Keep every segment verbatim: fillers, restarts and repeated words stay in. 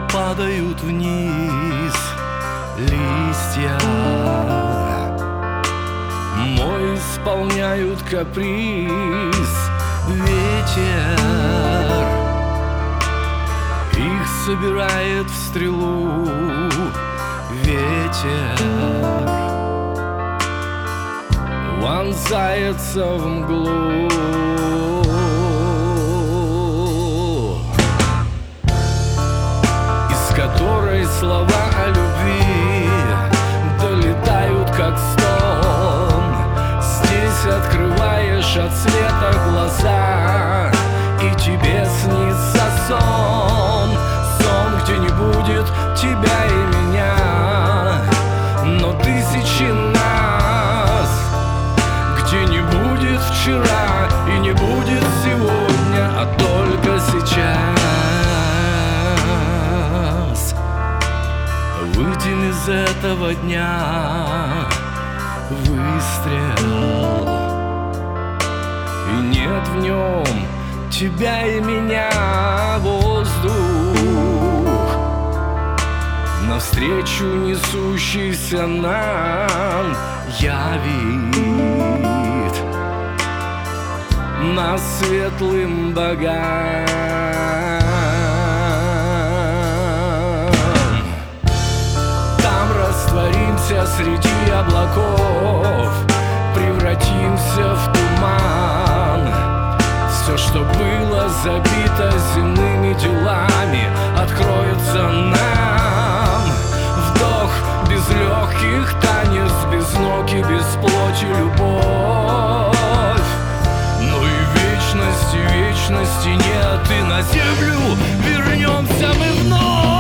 падают вниз листья, мой исполняют каприз ветер, их собирает в стрелу ветер, вонзается в мглу. Которой слова о любви долетают как стон. Здесь открываешь от света глаза, и тебе снится сон. Сон, где не будет тебя и меня, но тысячи нас, где не будет вчера и не будет сегодня, а только сейчас. Выйдем из этого дня, выстрел, и нет в нем тебя и меня. Воздух навстречу несущийся нам явит нас светлым богам. Растворимся среди облаков, превратимся в туман. Все, что было забито земными делами, откроется нам. Вдох без легких, танец без ног и без плоти любовь. Но и вечности, вечности нет, и на землю вернемся мы вновь.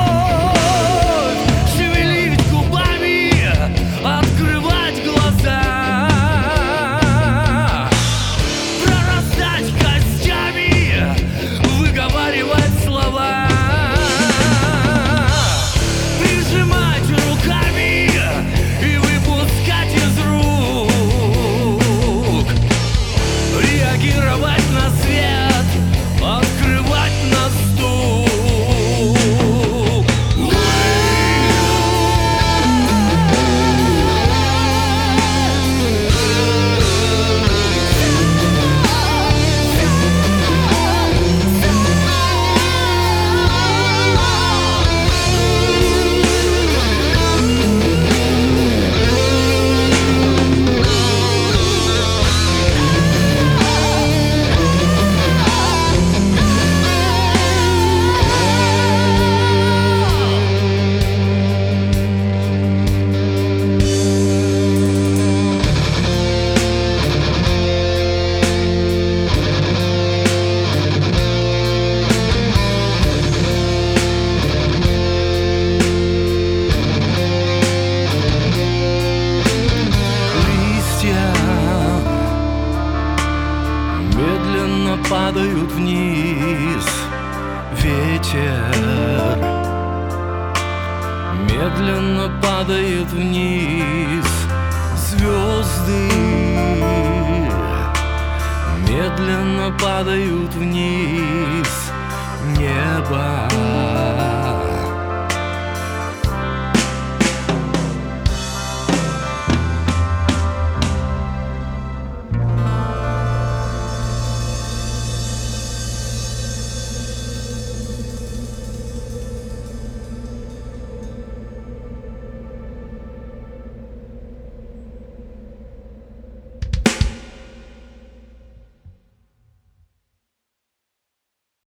Падают вниз ветер, медленно падает вниз звезды, медленно падают вниз небо.